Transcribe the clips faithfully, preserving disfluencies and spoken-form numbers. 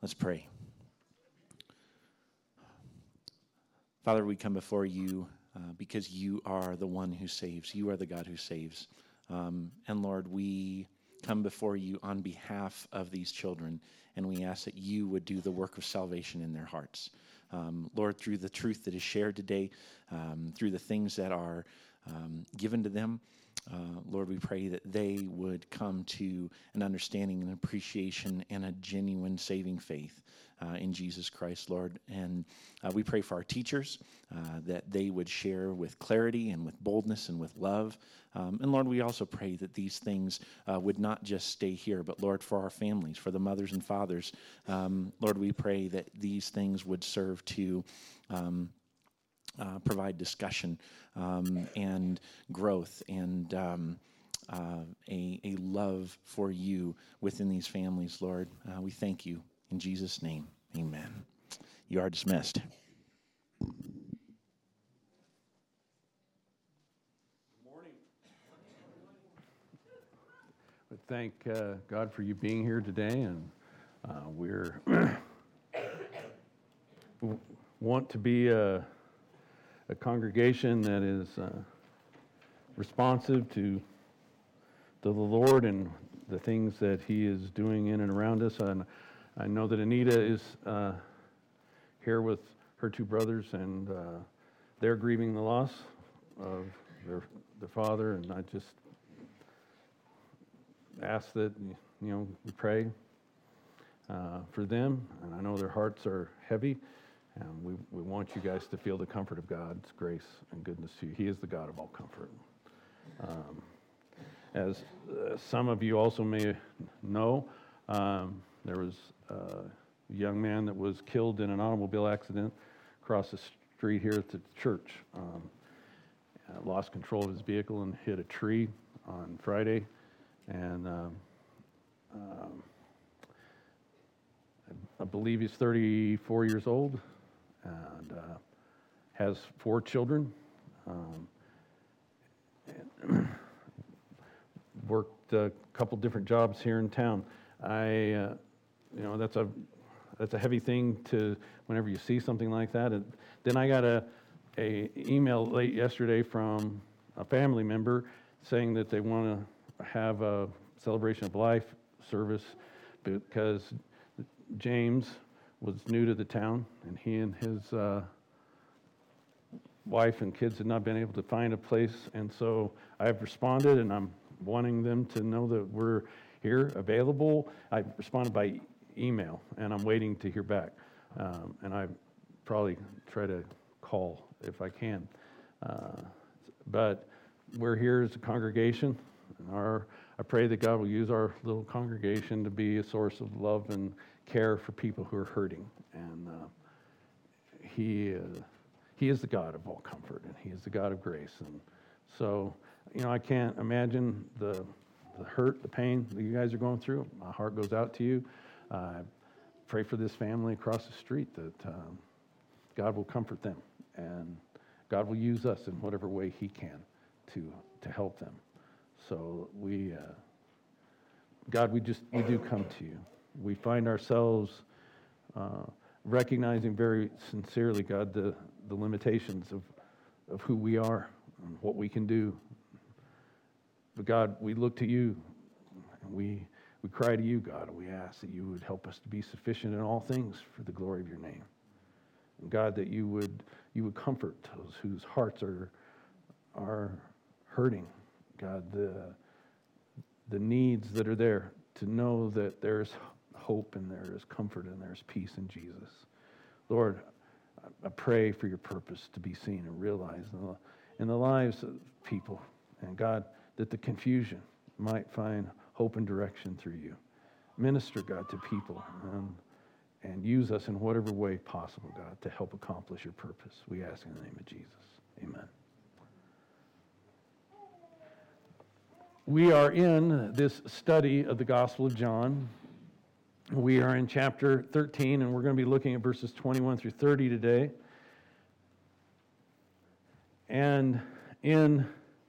Let's pray. Father, we come before you uh, because you are the one who saves. You are the God who saves. Um, and Lord, we come before you on behalf of these children, and we ask that you would do the work of salvation in their hearts. Um, Lord, through the truth that is shared today, um, through the things that are um, given to them, Uh, Lord, we pray that they would come to an understanding and appreciation and a genuine saving faith uh, in Jesus Christ, Lord. And uh, we pray for our teachers, uh, that they would share with clarity and with boldness and with love. Um, and Lord, we also pray that these things uh, would not just stay here, but Lord, for our families, for the mothers and fathers, um, Lord, we pray that these things would serve to um, Uh, provide discussion um, and growth and um, uh, a, a love for you within these families, Lord. Uh, we thank you. In Jesus' name, amen. You are dismissed. Good morning. We thank uh, God for you being here today, and uh, we're want to be a a congregation that is uh, responsive to, to the Lord and the things that He is doing in and around us. And I know that Anita is uh, here with her two brothers, and uh, they're grieving the loss of their their father. And I just ask that you know we pray uh, for them. And I know their hearts are heavy. And we, we want you guys to feel the comfort of God's grace and goodness to you. He is the God of all comfort. Um, as uh, some of you also may know, um, there was a young man that was killed in an automobile accident across the street here at the church. Um, uh, lost control of his vehicle and hit a tree on Friday. And um, um, I believe he's thirty-four years old. And uh, has four children. Um, and worked a couple different jobs here in town. I, uh, you know, that's a that's a heavy thing to whenever you see something like that. And then I got a a email late yesterday from a family member saying that they want to have a celebration of life service because James was new to the town, and he and his uh, wife and kids had not been able to find a place. And so I've responded, and I'm wanting them to know that we're here, available. I responded by email, and I'm waiting to hear back. Um, and I probably try to call if I can. Uh, but we're here as a congregation, and our I pray that God will use our little congregation to be a source of love and care for people who are hurting. And uh, he, uh, he is the God of all comfort, and He is the God of grace. And so, you know, I can't imagine the, the hurt, the pain that you guys are going through. My heart goes out to you. Uh, pray for this family across the street that um, God will comfort them, and God will use us in whatever way He can to to help them. So we, uh, God, we just, we do come to you. We find ourselves uh, recognizing very sincerely, God, the, the limitations of, of who we are and what we can do. But God, we look to you, and we, we cry to you, God, and we ask that you would help us to be sufficient in all things for the glory of your name. And God, that you would, you would comfort those whose hearts are, are hurting. God, the the needs that are there, to know that there's hope and there is comfort and there's peace in Jesus. Lord, I pray for your purpose to be seen and realized in the, in the lives of people. And God, that the confusion might find hope and direction through you. Minister, God, to people and, and use us in whatever way possible, God, to help accomplish your purpose. We ask in the name of Jesus. Amen. We are in this study of the Gospel of John. We are in chapter thirteen, and we're going to be looking at verses twenty-one through thirty today. And in,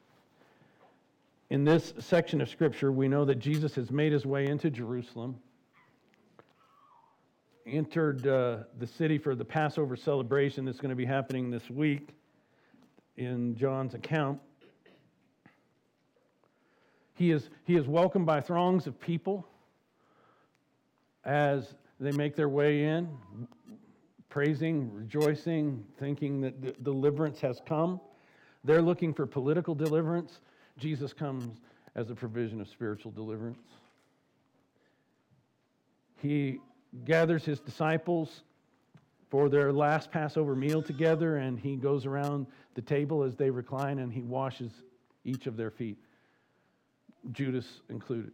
in this section of Scripture, we know that Jesus has made his way into Jerusalem. entered uh, the city for the Passover celebration that's going to be happening this week in John's account. He is, he is welcomed by throngs of people as they make their way in, praising, rejoicing, thinking that the deliverance has come. They're looking for political deliverance. Jesus comes as a provision of spiritual deliverance. He gathers his disciples for their last Passover meal together, and he goes around the table as they recline, and he washes each of their feet, Judas included.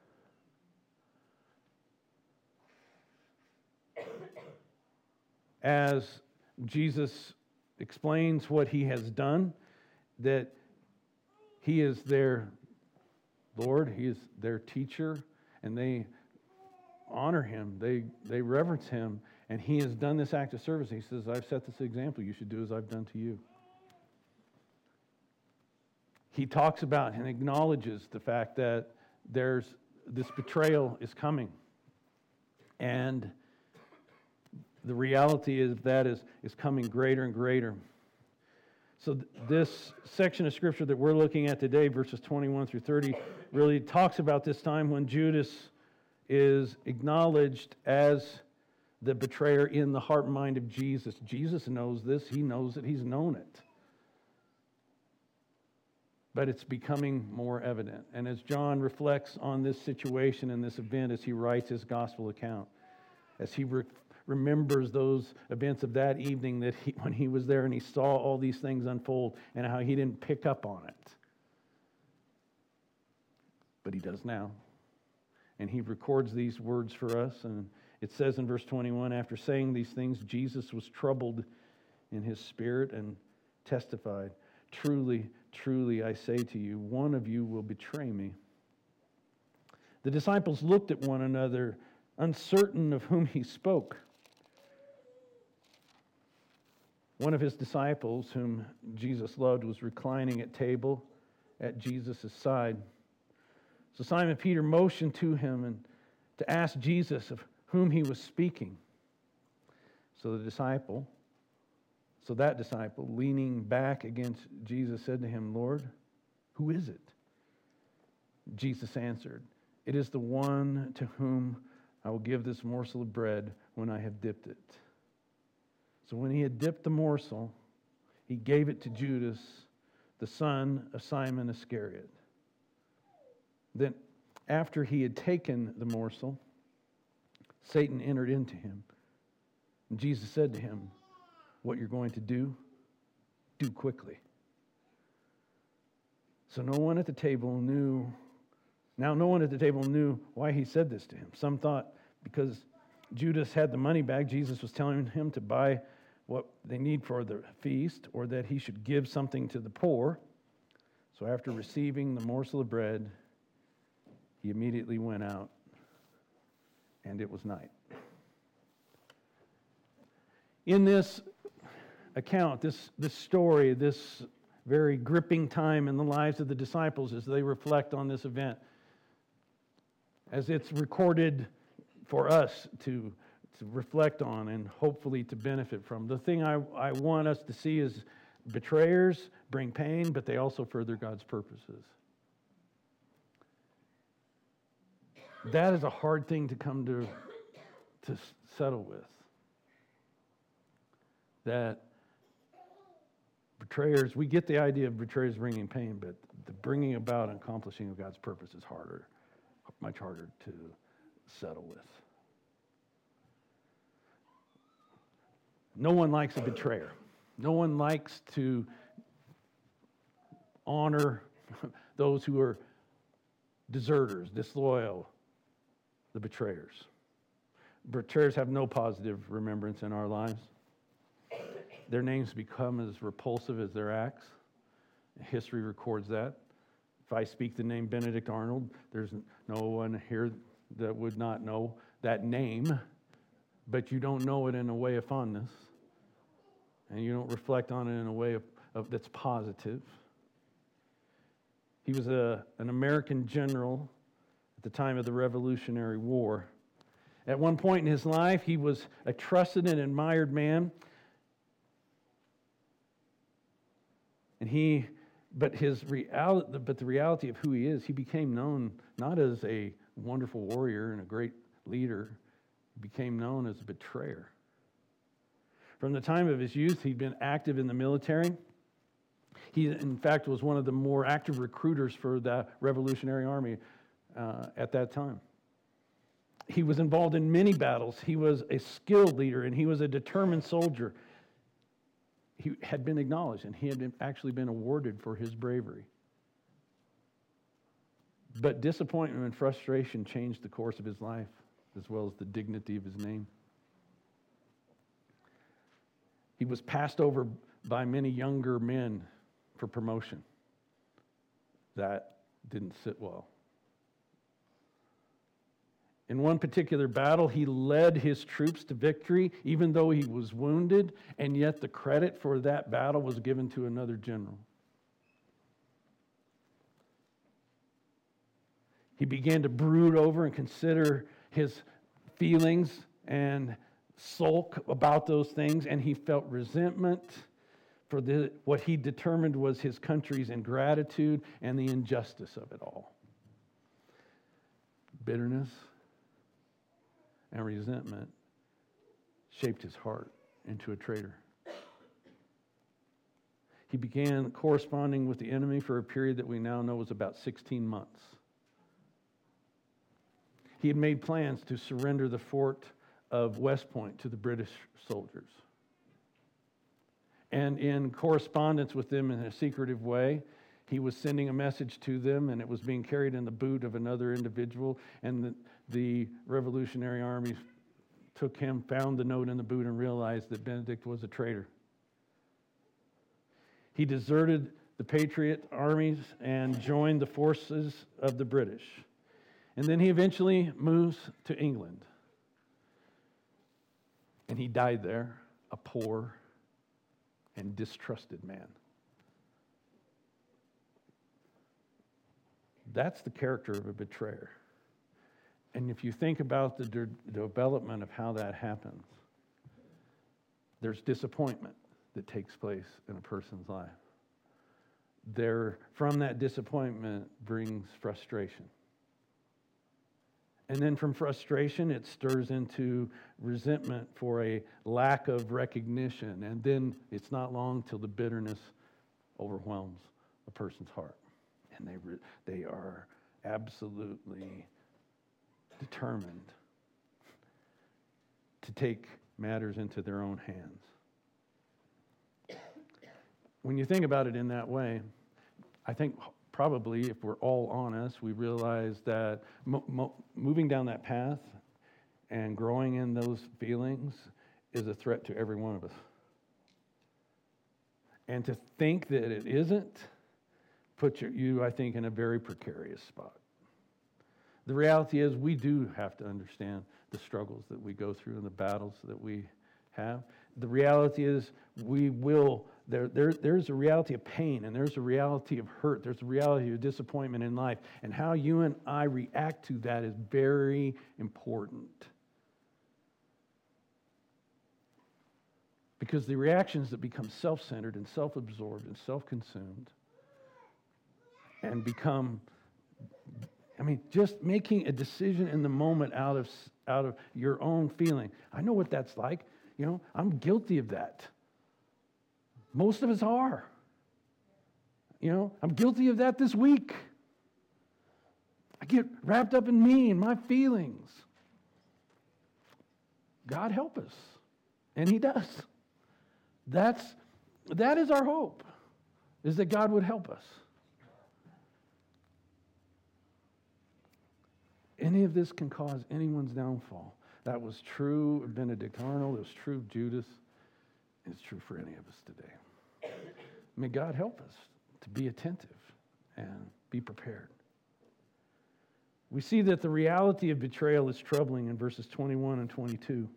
As Jesus explains what he has done, that he is their Lord, he is their teacher, and they honor him, they, they reverence him, and he has done this act of service. He says, I've set this example, you should do as I've done to you. He talks about and acknowledges the fact that there's this betrayal is coming. And the reality is that is, is coming greater and greater. So th- this section of Scripture that we're looking at today, verses twenty-one through thirty, really talks about this time when Judas is acknowledged as the betrayer in the heart and mind of Jesus. Jesus knows this. He knows it. He's known it. But it's becoming more evident. And as John reflects on this situation and this event as he writes his gospel account, as he re- remembers those events of that evening that he, when he was there and he saw all these things unfold and how he didn't pick up on it. But he does now. And he records these words for us. And it says in verse twenty-one, after saying these things, Jesus was troubled in his spirit and testified, truly, truly, I say to you, one of you will betray me. The disciples looked at one another, uncertain of whom he spoke. One of his disciples, whom Jesus loved, was reclining at table at Jesus' side. So Simon Peter motioned to him and to ask Jesus of whom he was speaking. So the disciple, so that disciple, leaning back against Jesus, said to him, Lord, who is it? Jesus answered, it is the one to whom I will give this morsel of bread when I have dipped it. So when he had dipped the morsel, he gave it to Judas, the son of Simon Iscariot. Then, after he had taken the morsel, Satan entered into him. And Jesus said to him, what you're going to do, do quickly. So no one at the table knew, now no one at the table knew why he said this to him. Some thought because Judas had the money bag, Jesus was telling him to buy what they need for the feast, or that he should give something to the poor. So after receiving the morsel of bread, he immediately went out, and it was night. In this account, this, this story, this very gripping time in the lives of the disciples as they reflect on this event, as it's recorded for us to, to reflect on and hopefully to benefit from. The thing I, I want us to see is betrayers bring pain, but they also further God's purposes. That is a hard thing to come to, to settle with. That betrayers, we get the idea of betrayers bringing pain, but the bringing about and accomplishing of God's purpose is harder, much harder to settle with. No one likes a betrayer. No one likes to honor those who are deserters, disloyal, the betrayers. Betrayers have no positive remembrance in our lives. Their names become as repulsive as their acts. History records that. If I speak the name Benedict Arnold, there's no one here that would not know that name, but you don't know it in a way of fondness, and you don't reflect on it in a way of, of that's positive. He was a, an American general at the time of the Revolutionary War. At one point in his life, he was a trusted and admired man. And he, but his reality, but the reality of who he is, he became known not as a wonderful warrior and a great leader. He became known as a betrayer. From the time of his youth, he'd been active in the military. He, in fact, was one of the more active recruiters for the Revolutionary Army uh, at that time. He was involved in many battles. He was a skilled leader, and he was a determined soldier. He had been acknowledged, and he had been, actually been awarded for his bravery. But disappointment and frustration changed the course of his life, as well as the dignity of his name. He was passed over by many younger men for promotion. That didn't sit well. In one particular battle, he led his troops to victory, even though he was wounded, and yet the credit for that battle was given to another general. He began to brood over and consider his feelings and sulk about those things, and he felt resentment for the, what he determined was his country's ingratitude and the injustice of it all. Bitterness and resentment shaped his heart into a traitor. He began corresponding with the enemy for a period that we now know was about sixteen months. He had made plans to surrender the fort of West Point to the British soldiers. And in correspondence with them in a secretive way, he was sending a message to them, and it was being carried in the boot of another individual, and the, the Revolutionary Army took him, found the note in the boot, and realized that Benedict was a traitor. He deserted the Patriot armies and joined the forces of the British. And then he eventually moves to England. And he died there, a poor and distrusted man. That's the character of a betrayer. And if you think about the de- development of how that happens, there's disappointment that takes place in a person's life. There, from that disappointment brings frustration. And then from frustration, it stirs into resentment for a lack of recognition. And then it's not long till the bitterness overwhelms a person's heart. And they re- they are absolutely determined to take matters into their own hands. When you think about it in that way, I think probably, if we're all honest, we realize that mo- mo- moving down that path and growing in those feelings is a threat to every one of us. And to think that it isn't puts you, I think, in a very precarious spot. The reality is we do have to understand the struggles that we go through and the battles that we have. The reality is we will, there, there, there's a reality of pain, and there's a reality of hurt. There's a reality of disappointment in life. And how you and I react to that is very important. Because the reactions that become self-centered and self-absorbed and self-consumed and become, I mean, just making a decision in the moment out of out of your own feeling. I know what that's like. You know, I'm guilty of that. Most of us are. You know, I'm guilty of that this week. I get wrapped up in me and my feelings. God help us. And He does. That's, that is our hope, is that God would help us. Any of this can cause anyone's downfall. That was true of Benedict Arnold. It was true of Judas. It's true for any of us today. May God help us to be attentive and be prepared. We see that the reality of betrayal is troubling in verses twenty-one and twenty-two.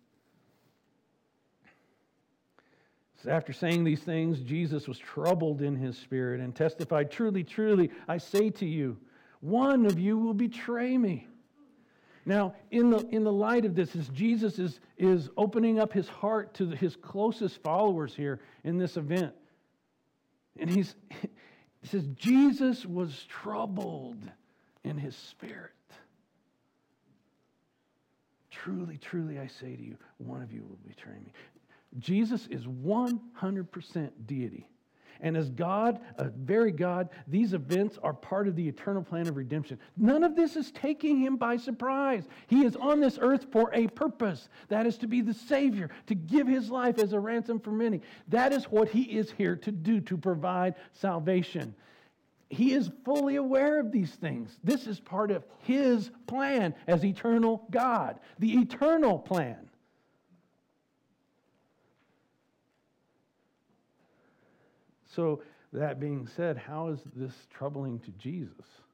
So after saying these things, Jesus was troubled in his spirit and testified, "Truly, truly, I say to you, one of you will betray me." Now, in the, in the light of this, as Jesus is, is opening up his heart to the, his closest followers here in this event, and he's, he says, Jesus was troubled in his spirit. Truly, truly, I say to you, one of you will betray me. Jesus is one hundred percent deity. And as God, a very God, these events are part of the eternal plan of redemption. None of this is taking him by surprise. He is on this earth for a purpose. That is to be the Savior, to give his life as a ransom for many. That is what he is here to do, to provide salvation. He is fully aware of these things. This is part of his plan as eternal God, the eternal plan. So, that being said, how is this troubling to Jesus?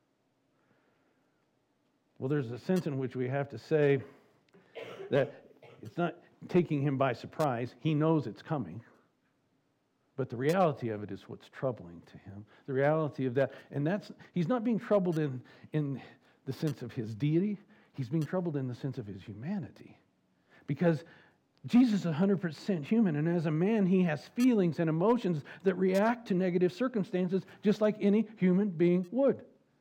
Well, there's a sense in which we have to say that it's not taking him by surprise. He knows it's coming. But the reality of it is what's troubling to him. The reality of that, and that's, he's not being troubled in, in the sense of his deity. He's being troubled in the sense of his humanity. Because Jesus is one hundred percent human, and as a man, he has feelings and emotions that react to negative circumstances just like any human being would.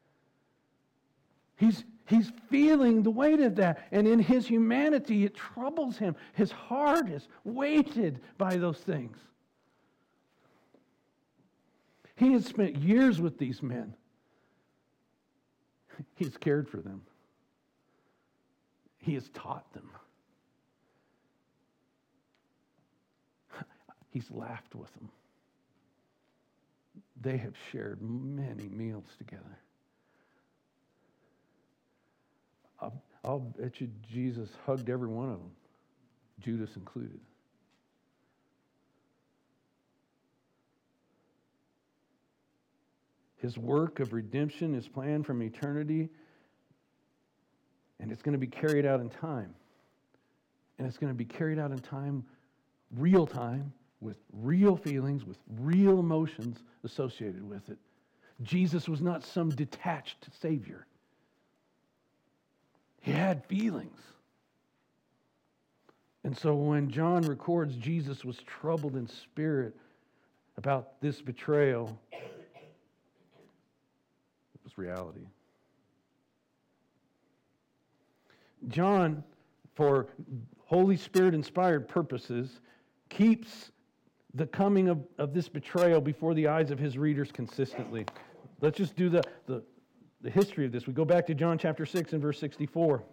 He's, he's feeling the weight of that, and in his humanity, it troubles him. His heart is weighted by those things. He has spent years with these men. He's cared for them. He has taught them. He's laughed with them. They have shared many meals together. I'll, I'll bet you Jesus hugged every one of them, Judas included. His work of redemption is planned from eternity, and it's going to be carried out in time. And it's going to be carried out in time, real time, with real feelings, with real emotions associated with it. Jesus was not some detached Savior. He had feelings. And so when John records Jesus was troubled in spirit about this betrayal, it was reality. John, for Holy Spirit inspired purposes, keeps the coming of, of this betrayal before the eyes of his readers consistently. Let's just do the, the, the history of this. We go back to John chapter six and verse sixty-four.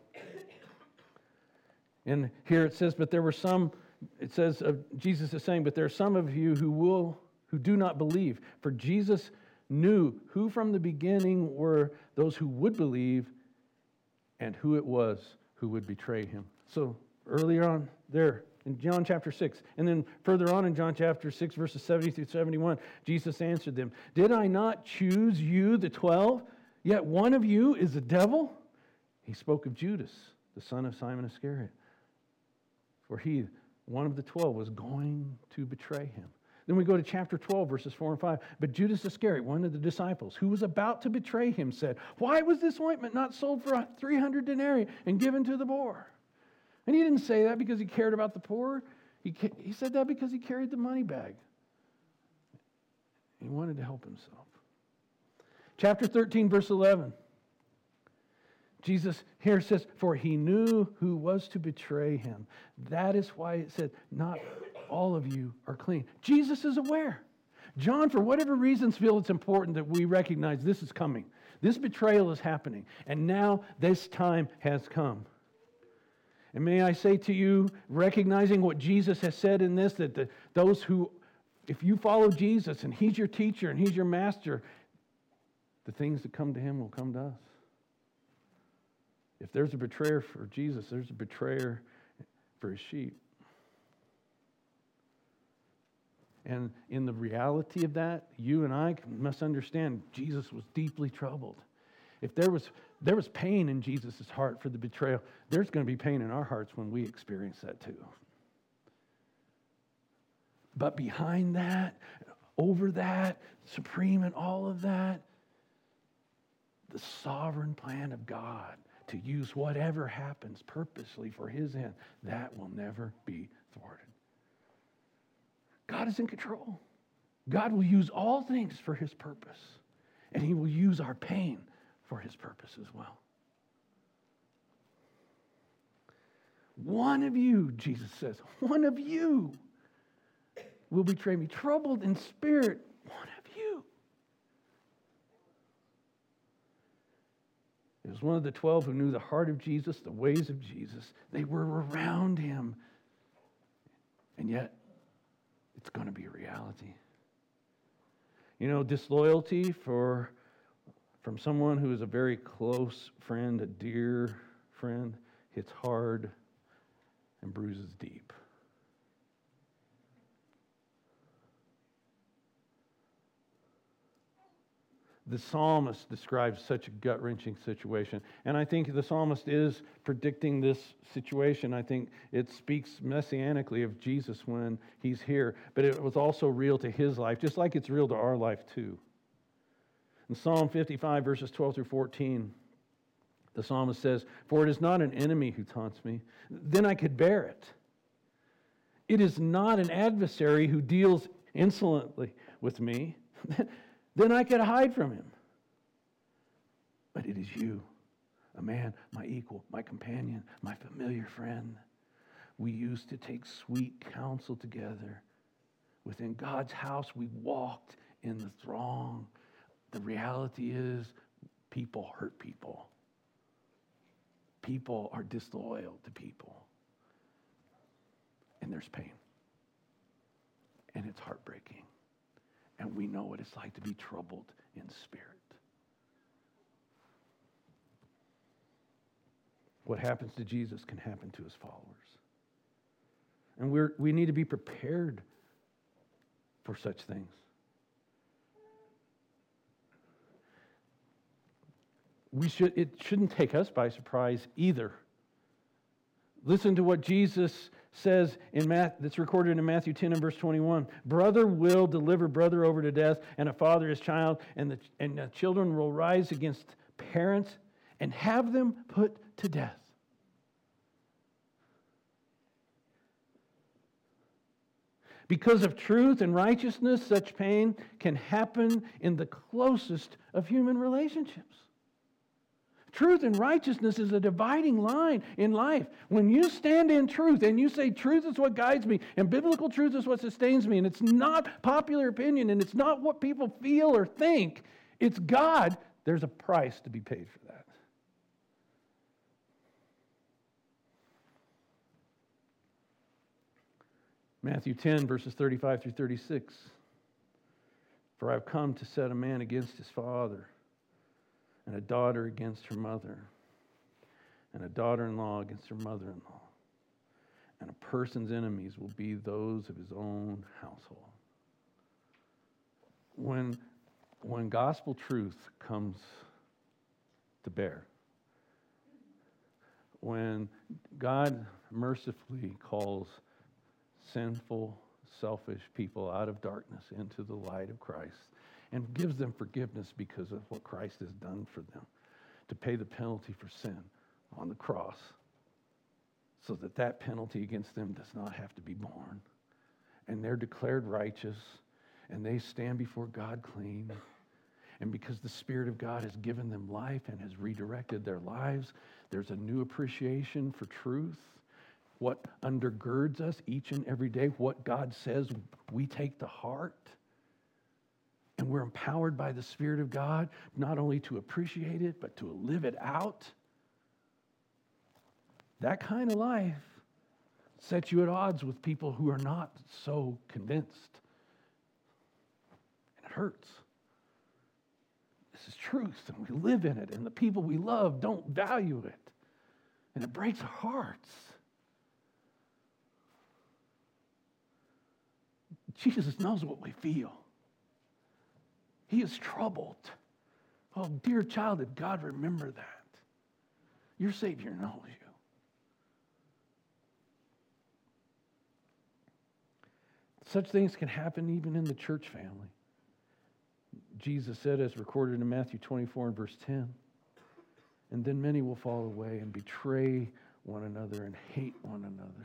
And here it says, but there were some, it says, uh, Jesus is saying, but there are some of you who will, who do not believe. For Jesus knew who from the beginning were those who would believe and who it was who would betray him. So earlier on there, in John chapter six, and then further on in John chapter six, verses seventy through seventy-one, Jesus answered them, did I not choose you, the twelve? Yet one of you is a devil? He spoke of Judas, the son of Simon Iscariot. For he, one of the twelve, was going to betray him. Then we go to chapter twelve, verses four and five. But Judas Iscariot, one of the disciples, who was about to betray him, said, why was this ointment not sold for three hundred denarii and given to the poor? And he didn't say that because he cared about the poor. He, he said that because he carried the money bag. He wanted to help himself. Chapter thirteen, verse eleven. Jesus here says, for he knew who was to betray him. That is why it said, not all of you are clean. Jesus is aware. John, for whatever reasons, feels it's important that we recognize this is coming. This betrayal is happening. And now this time has come. And may I say to you, recognizing what Jesus has said in this, that the, those who, if you follow Jesus and he's your teacher and he's your master, the things that come to him will come to us. If there's a betrayer for Jesus, there's a betrayer for his sheep. And in the reality of that, you and I must understand Jesus was deeply troubled. If there was there was pain in Jesus' heart for the betrayal, there's going to be pain in our hearts when we experience that too. But behind that, over that, supreme in all of that, the sovereign plan of God to use whatever happens purposely for his end. That will never be thwarted. God is in control. God will use all things for his purpose, and he will use our pain for his purpose as well. One of you, Jesus says, one of you will betray me. Troubled in spirit, one of you. It was one of the twelve who knew the heart of Jesus, the ways of Jesus. They were around him. And yet, it's going to be a reality. You know, disloyalty for, from someone who is a very close friend, a dear friend, hits hard and bruises deep. The psalmist describes such a gut-wrenching situation. And I think the psalmist is predicting this situation. I think it speaks messianically of Jesus when he's here. But it was also real to his life, just like it's real to our life too. In Psalm fifty-five, verses twelve through fourteen, the psalmist says, "For it is not an enemy who taunts me, then I could bear it. It is not an adversary who deals insolently with me, then I could hide from him. But it is you, a man, my equal, my companion, my familiar friend. We used to take sweet counsel together. Within God's house, we walked in the throng." The reality is, people hurt people. People are disloyal to people. And there's pain. And it's heartbreaking. And we know what it's like to be troubled in spirit. What happens to Jesus can happen to his followers. And we're, we need to be prepared for such things. We should, it shouldn't take us by surprise either. Listen to what Jesus says in Matt, that's recorded in Matthew ten and verse twenty-one. "Brother will deliver brother over to death, and a father his child, and the, and the children will rise against parents and have them put to death." Because of truth and righteousness, such pain can happen in the closest of human relationships. Truth and righteousness is a dividing line in life. When you stand in truth and you say truth is what guides me and biblical truth is what sustains me, and it's not popular opinion and it's not what people feel or think, it's God, there's a price to be paid for that. Matthew ten, verses thirty-five through thirty-six. "For I've come to set a man against his father, and a daughter against her mother, and a daughter-in-law against her mother-in-law. And a person's enemies will be those of his own household." When, when gospel truth comes to bear, when God mercifully calls sinful, selfish people out of darkness into the light of Christ, and gives them forgiveness because of what Christ has done for them, to pay the penalty for sin on the cross, so that that penalty against them does not have to be borne. And they're declared righteous, and they stand before God clean. And because the Spirit of God has given them life and has redirected their lives, there's a new appreciation for truth. What undergirds us each and every day, what God says, we take to heart. And we're empowered by the Spirit of God, not only to appreciate it, but to live it out. That kind of life sets you at odds with people who are not so convinced. And it hurts. This is truth, and we live in it, and the people we love don't value it. And it breaks our hearts. Jesus knows what we feel. He is troubled. Oh, dear child, did God remember that? Your Savior knows you. Such things can happen even in the church family. Jesus said, as recorded in Matthew twenty-four and verse ten, And then many will fall away and betray one another and hate one another.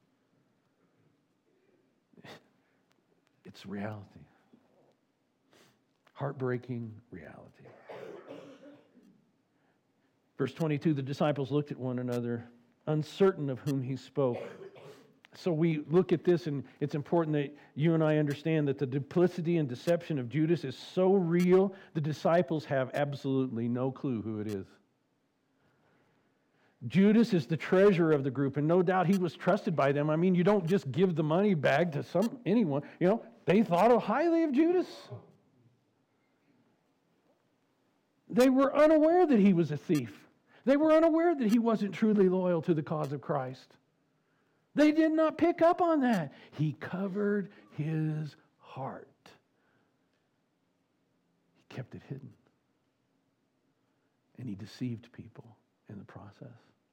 It's reality. Heartbreaking reality. Verse twenty-two, the disciples looked at one another, uncertain of whom he spoke. So we look at this, and it's important that you and I understand that the duplicity and deception of Judas is so real, the disciples have absolutely no clue who it is. Judas is the treasurer of the group, and no doubt he was trusted by them. I mean, you don't just give the money bag to some anyone. You know, they thought highly of Judas. They were unaware that he was a thief. They were unaware that he wasn't truly loyal to the cause of Christ. They did not pick up on that. He covered his heart. He kept it hidden. And he deceived people in the process.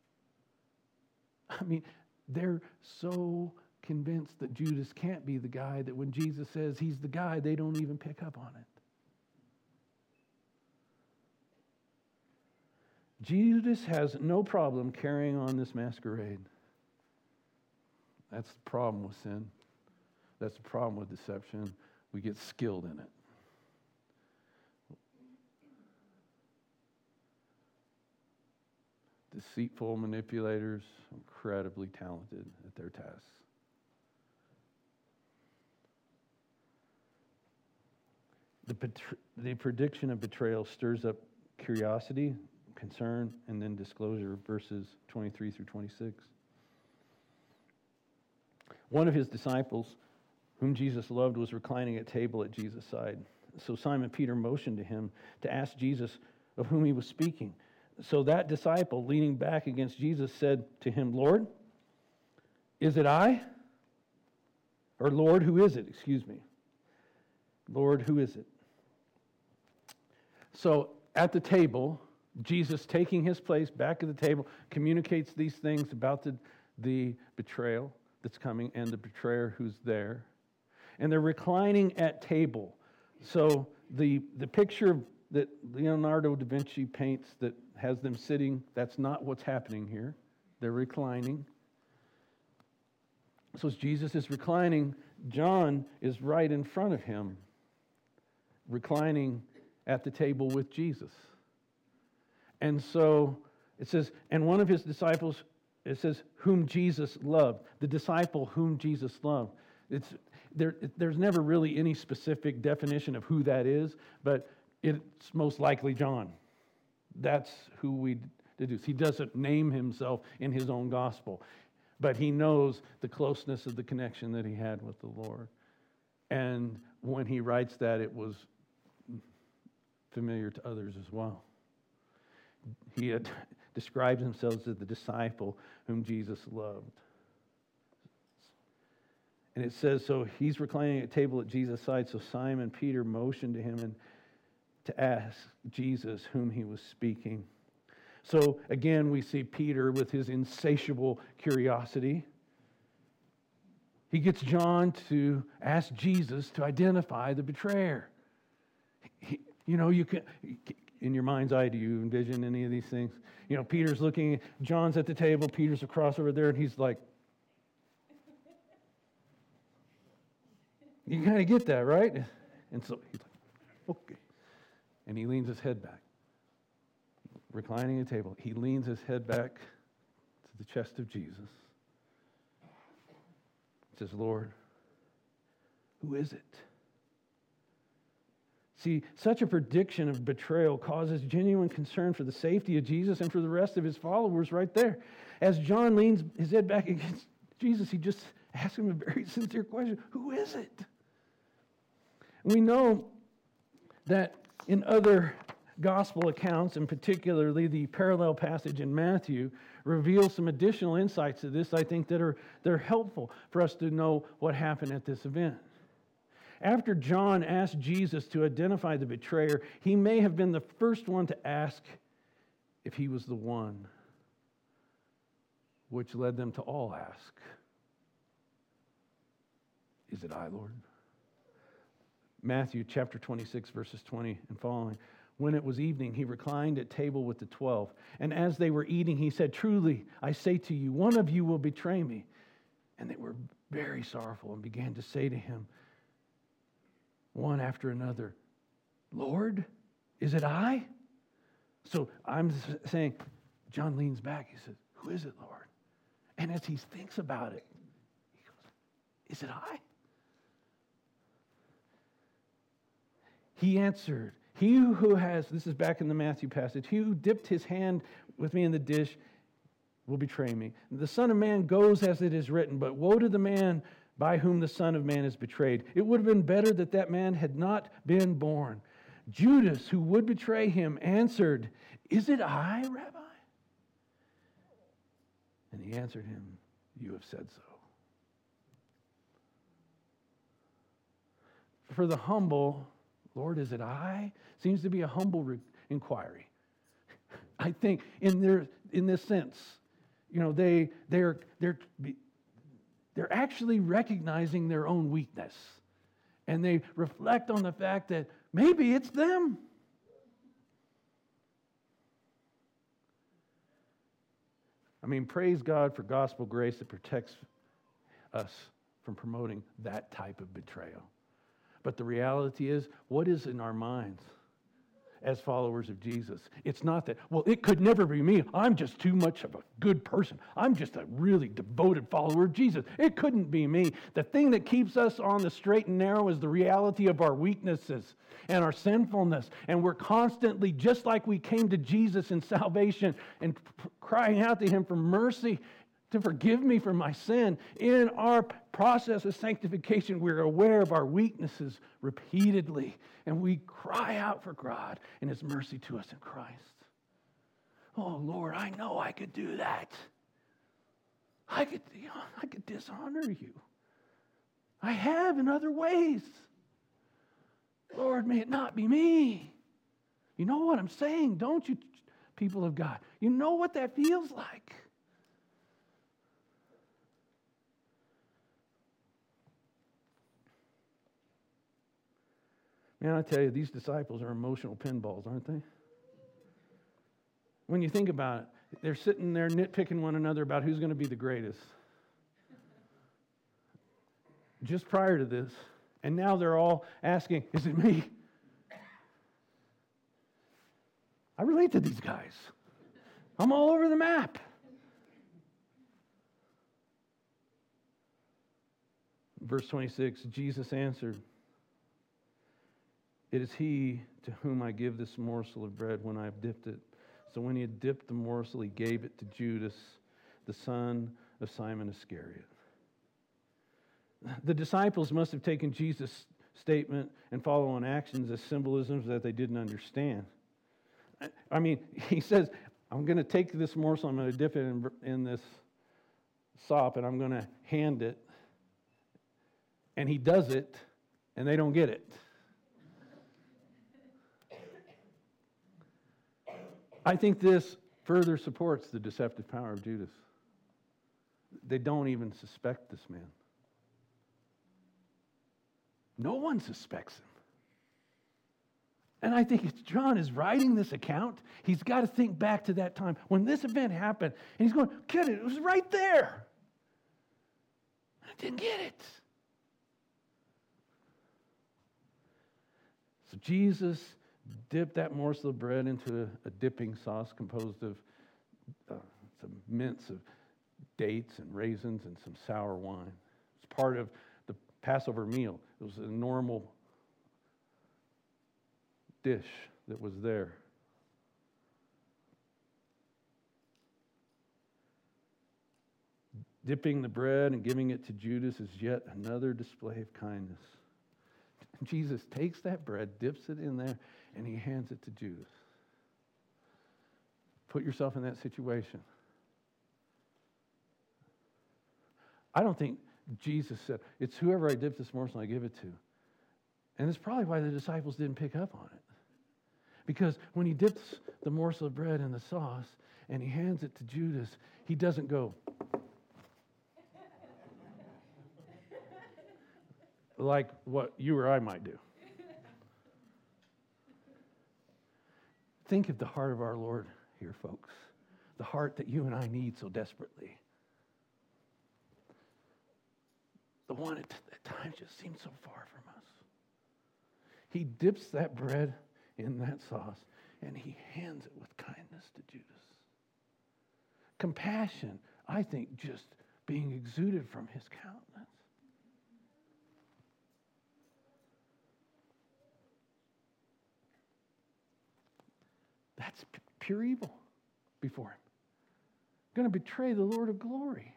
I mean, they're so convinced that Judas can't be the guy that when Jesus says he's the guy, they don't even pick up on it. Judas has no problem carrying on this masquerade. That's the problem with sin. That's the problem with deception. We get skilled in it. Deceitful manipulators, incredibly talented at their tasks. The, betr- the prediction of betrayal stirs up curiosity, concern, and then disclosure, verses twenty-three through twenty-six. One of his disciples, whom Jesus loved, was reclining at table at Jesus' side. So Simon Peter motioned to him to ask Jesus of whom he was speaking. So that disciple, leaning back against Jesus, said to him, Lord, is it I? Or Lord, who is it? Excuse me. Lord, who is it? So at the table, Jesus, taking his place back at the table, communicates these things about the, the betrayal that's coming and the betrayer who's there. And they're reclining at table. So the, the picture that Leonardo da Vinci paints that has them sitting, that's not what's happening here. They're reclining. So as Jesus is reclining, John is right in front of him, reclining at the table with Jesus. And so it says, and one of his disciples, it says, whom Jesus loved. The disciple whom Jesus loved. It's there. There's never really any specific definition of who that is, but it's most likely John. That's who we deduce. He doesn't name himself in his own gospel, but he knows the closeness of the connection that he had with the Lord. And when he writes that, it was familiar to others as well. He had describes himself as the disciple whom Jesus loved. And it says, so he's reclining at a table at Jesus' side, so Simon Peter motioned to him and to ask Jesus whom he was speaking. So again, we see Peter with his insatiable curiosity. He gets John to ask Jesus to identify the betrayer. He, you know, you can, in your mind's eye, do you envision any of these things? You know, Peter's looking, John's at the table, Peter's across over there, and he's like, you kind of get that, right? And so he's like, okay. And he leans his head back. Reclining at the table, he leans his head back to the chest of Jesus. He says, Lord, who is it? See, such a prediction of betrayal causes genuine concern for the safety of Jesus and for the rest of his followers right there. As John leans his head back against Jesus, he just asks him a very sincere question. Who is it? We know that in other gospel accounts, and particularly the parallel passage in Matthew, reveals some additional insights to this, I think, that are, that are helpful for us to know what happened at this event. After John asked Jesus to identify the betrayer, he may have been the first one to ask if he was the one, which led them to all ask, is it I, Lord? Matthew chapter twenty-six, verses twenty and following. When it was evening, he reclined at table with the twelve. And as they were eating, he said, "Truly, I say to you, one of you will betray me." And they were very sorrowful and began to say to him, one after another, "Lord, is it I?" So I'm saying, John leans back. He says, "Who is it, Lord?" And as he thinks about it, he goes, "Is it I?" He answered, "He who has," this is back in the Matthew passage, "he who dipped his hand with me in the dish will betray me. The Son of Man goes as it is written, but woe to the man by whom the Son of Man is betrayed. It would have been better that that man had not been born." Judas, who would betray him, answered, "Is it I, Rabbi?" And he answered him, "You have said so." For the humble, "Lord, is it I?" seems to be a humble re- inquiry. I think in their in this sense, you know, they they're they're they're actually recognizing their own weakness, and they reflect on the fact that maybe it's them. I mean, praise God for gospel grace that protects us from promoting that type of betrayal. But the reality is, what is in our minds as followers of Jesus? It's not that, well, it could never be me. I'm just too much of a good person. I'm just a really devoted follower of Jesus. It couldn't be me. The thing that keeps us on the straight and narrow is the reality of our weaknesses and our sinfulness. And we're constantly, just like we came to Jesus in salvation and crying out to him for mercy, to forgive me for my sin. In our process of sanctification, we're aware of our weaknesses repeatedly, and we cry out for God and his mercy to us in Christ. Oh, Lord, I know I could do that. I could, I could dishonor you. I have in other ways. Lord, may it not be me. You know what I'm saying, don't you, people of God? You know what that feels like. Man, I tell you, these disciples are emotional pinballs, aren't they? When you think about it, they're sitting there nitpicking one another about who's going to be the greatest. Just prior to this. And now they're all asking, is it me? I relate to these guys. I'm all over the map. Verse twenty-six, Jesus answered, "It is he to whom I give this morsel of bread when I have dipped it." So when he had dipped the morsel, he gave it to Judas, the son of Simon Iscariot. The disciples must have taken Jesus' statement and follow-on actions as symbolisms that they didn't understand. I mean, he says, I'm going to take this morsel, I'm going to dip it in, in this sop, and I'm going to hand it. And he does it, and they don't get it. I think this further supports the deceptive power of Judas. They don't even suspect this man. No one suspects him. And I think it's John is writing this account. He's got to think back to that time when this event happened. And he's going, kid, it was right there. I didn't get it. So Jesus dipped that morsel of bread into a, a dipping sauce composed of uh, some mince of dates and raisins and some sour wine. It's part of the Passover meal. It was a normal dish that was there. Dipping the bread and giving it to Judas is yet another display of kindness. Jesus takes that bread, dips it in there, and he hands it to Judas. Put yourself in that situation. I don't think Jesus said, it's whoever I dip this morsel, I give it to. And it's probably why the disciples didn't pick up on it. Because when he dips the morsel of bread in the sauce and he hands it to Judas, he doesn't go, like what you or I might do. Think of the heart of our Lord here, folks. The heart that you and I need so desperately. The one at, at times just seems so far from us. He dips that bread in that sauce and he hands it with kindness to Judas. Compassion, I think, just being exuded from his countenance. That's pure evil before him. Going to betray the Lord of glory.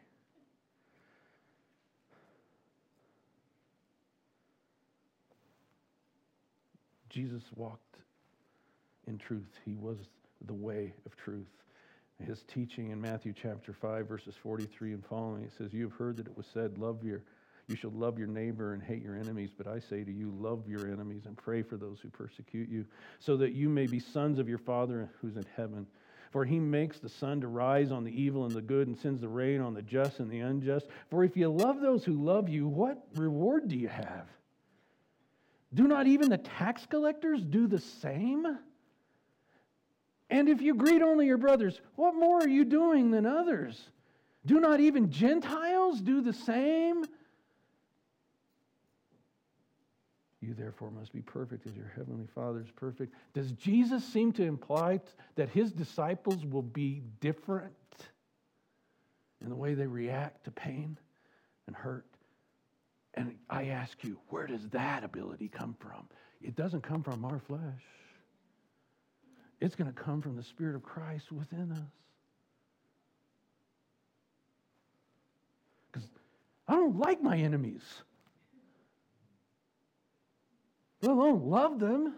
Jesus walked in truth. He was the way of truth. His teaching in Matthew chapter five, verses forty-three and following, it says, "You have heard that it was said, love your, you shall love your neighbor and hate your enemies. But I say to you, love your enemies and pray for those who persecute you, so that you may be sons of your Father who's in heaven. For he makes the sun to rise on the evil and the good and sends the rain on the just and the unjust. For if you love those who love you, what reward do you have? Do not even the tax collectors do the same? And if you greet only your brothers, what more are you doing than others? Do not even Gentiles do the same? You therefore must be perfect as your heavenly Father is perfect." Does Jesus seem to imply that his disciples will be different in the way they react to pain and hurt? And I ask you, where does that ability come from? It doesn't come from our flesh. It's going to come from the Spirit of Christ within us. Because I don't like my enemies, let alone love them.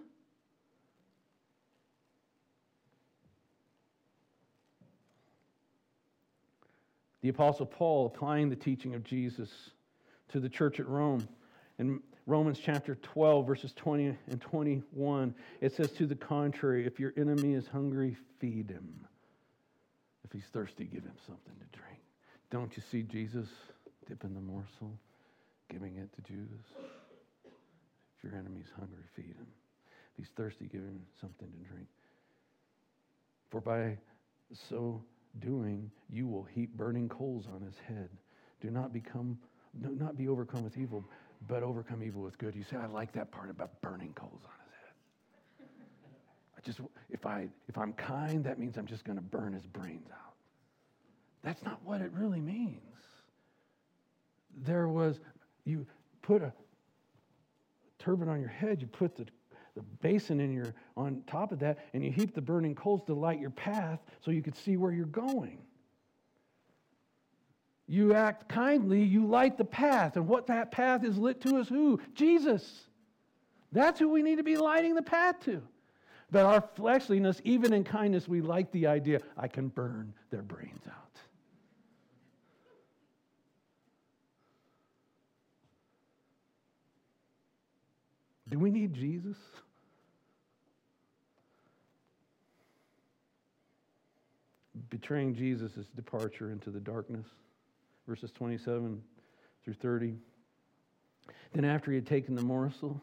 The Apostle Paul, applying the teaching of Jesus to the church at Rome, in Romans chapter twelve, verses twenty and twenty-one, it says, "To the contrary, if your enemy is hungry, feed him. If he's thirsty, give him something to drink." Don't you see Jesus dipping the morsel, giving it to Judas? If your enemy's hungry, feed him. If he's thirsty, give him something to drink. For by so doing, you will heap burning coals on his head. Do not become, do not be overcome with evil, but overcome evil with good. You say, I like that part about burning coals on his head. I just, if I, if I'm kind, that means I'm just going to burn his brains out. That's not what it really means. There was, you put a turban on your head, you put the, the basin in your, on top of that, and you heap the burning coals to light your path so you could see where you're going. You act kindly, you light the path. And what that path is lit to is who? Jesus. That's who we need to be lighting the path to. But our fleshliness, even in kindness, we like the idea, I can burn their brains out. Do we need Jesus? Betraying Jesus' departure into the darkness. Verses twenty-seven through thirty. Then after he had taken the morsel,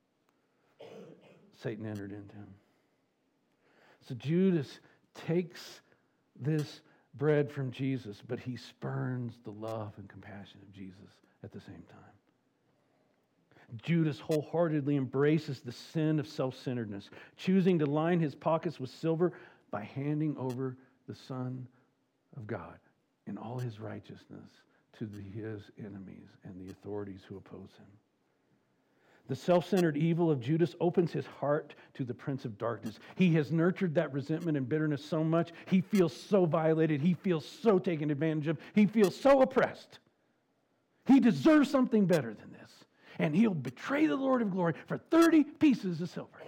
Satan entered into him. So Judas takes this bread from Jesus, but he spurns the love and compassion of Jesus at the same time. Judas wholeheartedly embraces the sin of self-centeredness, choosing to line his pockets with silver by handing over the Son of God in all his righteousness to the, his enemies and the authorities who oppose him. The self-centered evil of Judas opens his heart to the prince of darkness. He has nurtured that resentment and bitterness so much, he feels so violated, he feels so taken advantage of, he feels so oppressed. He deserves something better than this. And he'll betray the Lord of glory for thirty pieces of silver.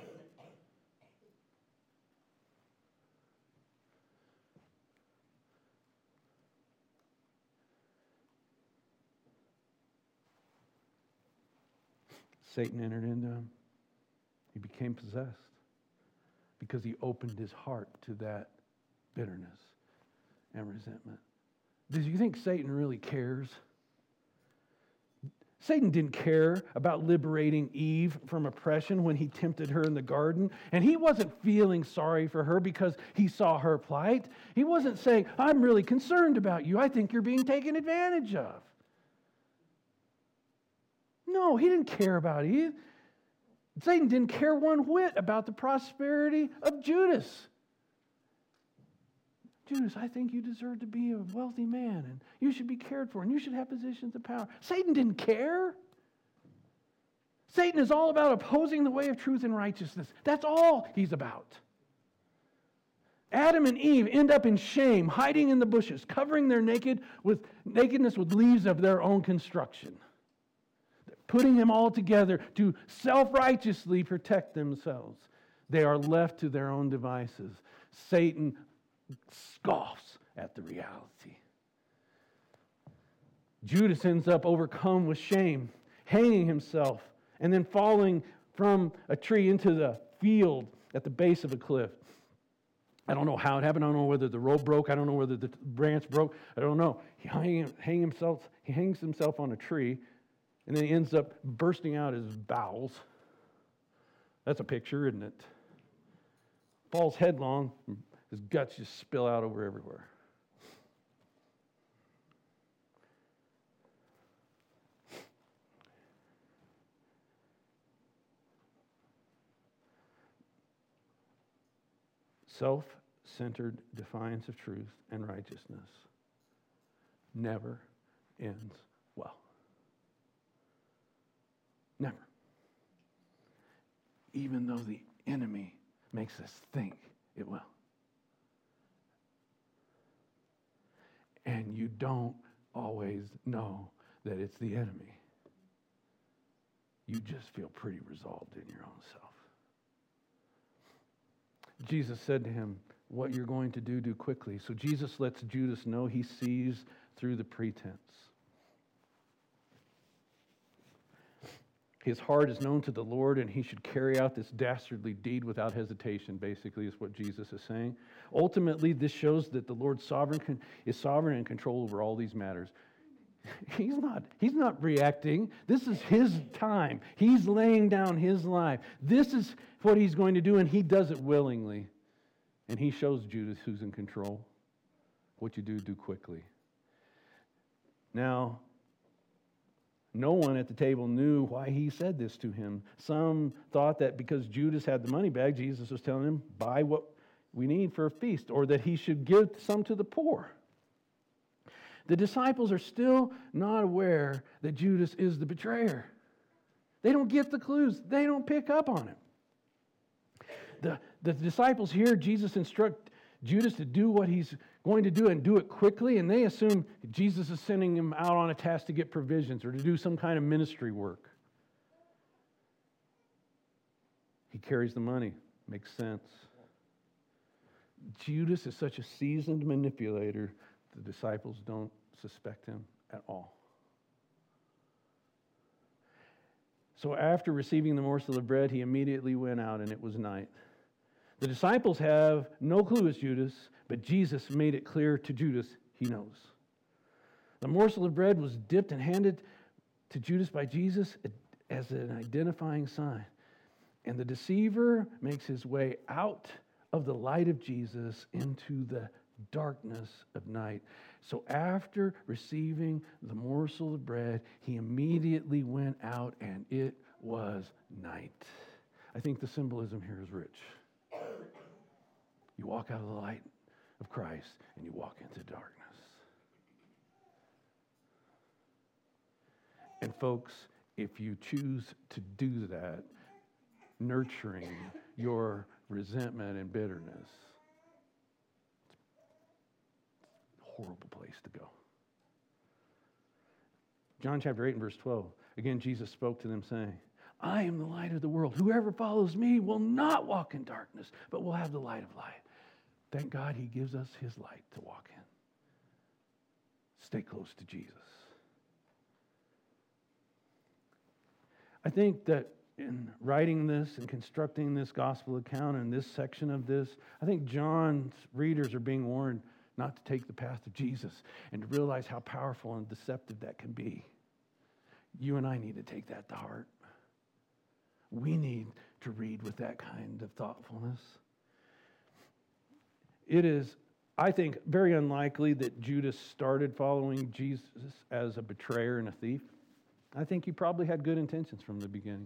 Satan entered into him. He became possessed because he opened his heart to that bitterness and resentment. Do you think Satan really cares? Satan didn't care about liberating Eve from oppression when he tempted her in the garden. And he wasn't feeling sorry for her because he saw her plight. He wasn't saying, I'm really concerned about you. I think you're being taken advantage of. No, he didn't care about Eve. Satan didn't care one whit about the prosperity of Judas. Judas, I think you deserve to be a wealthy man, and you should be cared for, and you should have positions of power. Satan didn't care. Satan is all about opposing the way of truth and righteousness. That's all he's about. Adam and Eve end up in shame, hiding in the bushes, covering their naked with nakedness with leaves of their own construction, putting them all together to self-righteously protect themselves. They are left to their own devices. Satan scoffs at the reality. Judas ends up overcome with shame, hanging himself, and then falling from a tree into the field at the base of a cliff. I don't know how it happened. I don't know whether the rope broke. I don't know whether the branch broke. I don't know. He hang, hang himself, he hangs himself on a tree, and then he ends up bursting out his bowels. That's a picture, isn't it? Falls headlong. His guts just spill out over everywhere. Self-centered defiance of truth and righteousness never ends well. Never. Even though the enemy makes us think it will. And you don't always know that it's the enemy. You just feel pretty resolved in your own self. Jesus said to him, what you're going to do, do quickly. So Jesus lets Judas know he sees through the pretense. His heart is known to the Lord, and he should carry out this dastardly deed without hesitation, basically, is what Jesus is saying. Ultimately, this shows that the Lord sovereign is sovereign and control over all these matters. He's not, he's not reacting. This is his time. He's laying down his life. This is what he's going to do, and he does it willingly. And he shows Judas who's in control. What you do, do quickly. Now, no one at the table knew why he said this to him. Some thought that because Judas had the money bag, Jesus was telling him, buy what we need for a feast, or that he should give some to the poor. The disciples are still not aware that Judas is the betrayer. They don't get the clues. They don't pick up on it. The, the disciples hear Jesus instruct Judas to do what he's going to do and do it quickly, and they assume Jesus is sending him out on a task to get provisions or to do some kind of ministry work. He carries the money. Makes sense. Judas is such a seasoned manipulator, the disciples don't suspect him at all. So after receiving the morsel of bread, he immediately went out, and it was night. The disciples have no clue it's Judas, but Jesus made it clear to Judas he knows. The morsel of bread was dipped and handed to Judas by Jesus as an identifying sign. And the deceiver makes his way out of the light of Jesus into the darkness of night. So after receiving the morsel of bread, he immediately went out, and it was night. I think the symbolism here is rich. You walk out of the light of Christ, and you walk into darkness. And folks, if you choose to do that, nurturing your resentment and bitterness, horrible place to go. John chapter eight and verse twelve. Again, Jesus spoke to them saying, I am the light of the world. Whoever follows me will not walk in darkness, but will have the light of life. Thank God he gives us his light to walk in. Stay close to Jesus. I think that in writing this and constructing this gospel account and this section of this, I think John's readers are being warned not to take the path of Jesus and to realize how powerful and deceptive that can be. You and I need to take that to heart. We need to read with that kind of thoughtfulness. It is, I think, very unlikely that Judas started following Jesus as a betrayer and a thief. I think he probably had good intentions from the beginning.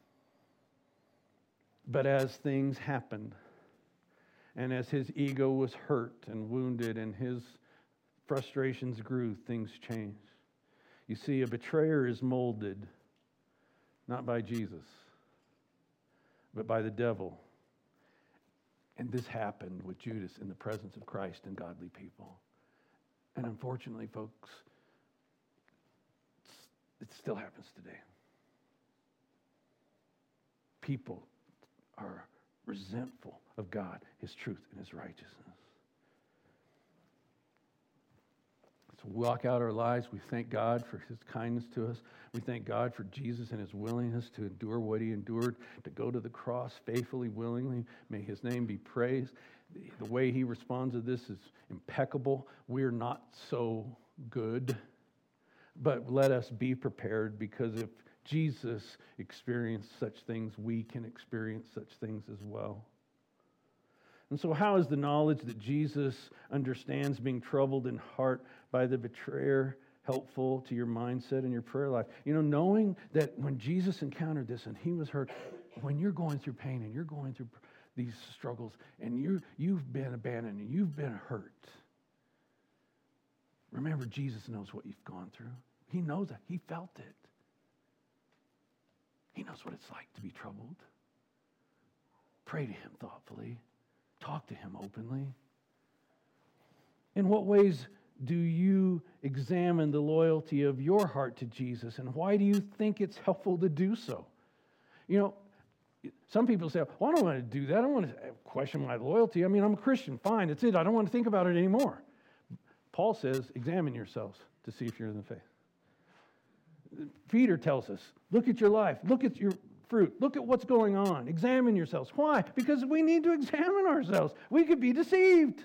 But as things happened, and as his ego was hurt and wounded and his frustrations grew, things changed. You see, a betrayer is molded not by Jesus, but by the devil. And this happened with Judas in the presence of Christ and godly people. And unfortunately, folks, it still happens today. People are resentful of God, His truth, and His righteousness. So we walk out our lives. We thank God for His kindness to us. We thank God for Jesus and His willingness to endure what He endured, to go to the cross faithfully, willingly. May His name be praised. The way He responds to this is impeccable. We're not so good, but let us be prepared, because if Jesus experienced such things, we can experience such things as well. And so how is the knowledge that Jesus understands being troubled in heart by the betrayer helpful to your mindset and your prayer life? You know, knowing that when Jesus encountered this and He was hurt, when you're going through pain and you're going through these struggles and you're, you've been abandoned and you've been hurt, remember, Jesus knows what you've gone through. He knows that. He felt it. He knows what it's like to be troubled. Pray to Him thoughtfully. Talk to Him openly. In what ways do you examine the loyalty of your heart to Jesus, and why do you think it's helpful to do so? You know, some people say, well, I don't want to do that. I don't want to question my loyalty. I mean, I'm a Christian. Fine, that's it. I don't want to think about it anymore. Paul says, examine yourselves to see if you're in the faith. Peter tells us, look at your life. Look at your fruit. Look at what's going on. Examine yourselves. Why? Because we need to examine ourselves. We could be deceived.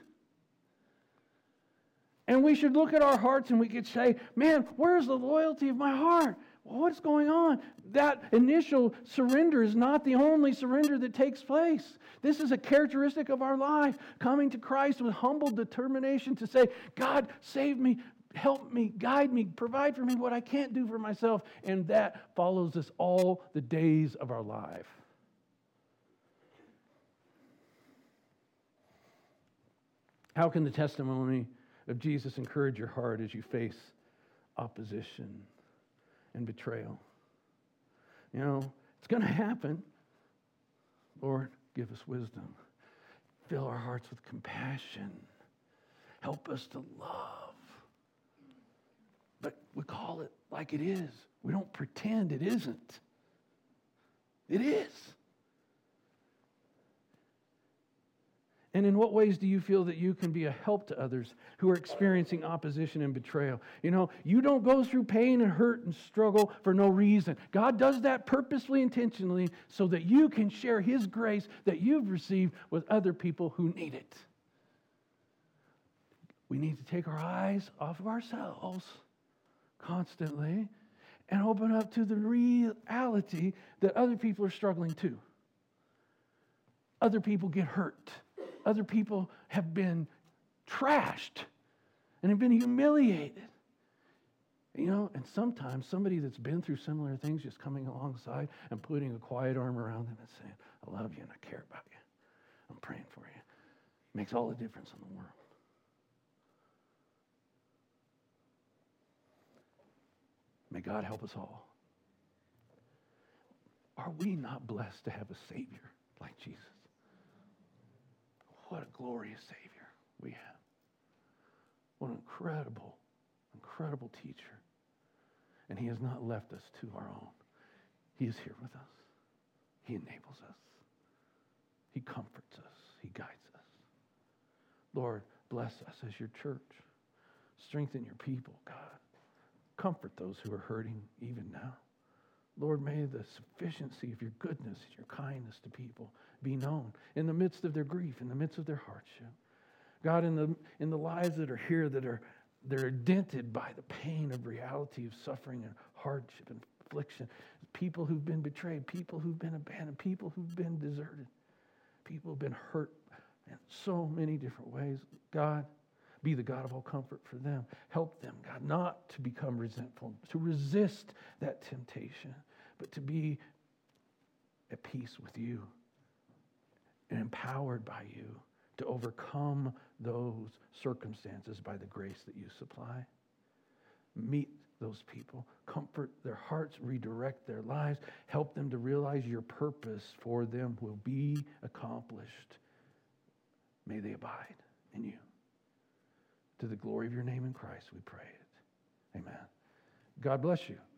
And we should look at our hearts and we could say, man, where's the loyalty of my heart? Well, what's going on? That initial surrender is not the only surrender that takes place. This is a characteristic of our life, coming to Christ with humble determination to say, God, save me, help me, guide me, provide for me what I can't do for myself. And that follows us all the days of our life. How can the testimony of Jesus encourage your heart as you face opposition and betrayal? You know, it's going to happen. Lord, give us wisdom. Fill our hearts with compassion. Help us to love. But we call it like it is. We don't pretend it isn't. It is. And in what ways do you feel that you can be a help to others who are experiencing opposition and betrayal? You know, you don't go through pain and hurt and struggle for no reason. God does that purposely, intentionally, so that you can share His grace that you've received with other people who need it. We need to take our eyes off of ourselves constantly and open up to the reality that other people are struggling too. Other people get hurt. Other people have been trashed and have been humiliated. You know, and sometimes somebody that's been through similar things just coming alongside and putting a quiet arm around them and saying, I love you and I care about you. I'm praying for you. Makes all the difference in the world. May God help us all. Are we not blessed to have a Savior like Jesus? What a glorious Savior we have. What an incredible, incredible teacher. And He has not left us to our own. He is here with us. He enables us. He comforts us. He guides us. Lord, bless us as your church. Strengthen your people, God. Comfort those who are hurting even now. Lord, may the sufficiency of your goodness and your kindness to people be known in the midst of their grief, in the midst of their hardship. God, in the in the lives that are here that are they're dented by the pain of reality of suffering and hardship and affliction. People who've been betrayed, people who've been abandoned, people who've been deserted, people who've been hurt in so many different ways. God, be the God of all comfort for them. Help them, God, not to become resentful, to resist that temptation, but to be at peace with you and empowered by you to overcome those circumstances by the grace that you supply. Meet those people, comfort their hearts, redirect their lives, help them to realize your purpose for them will be accomplished. May they abide in you. To the glory of your name in Christ, we pray it. Amen. God bless you.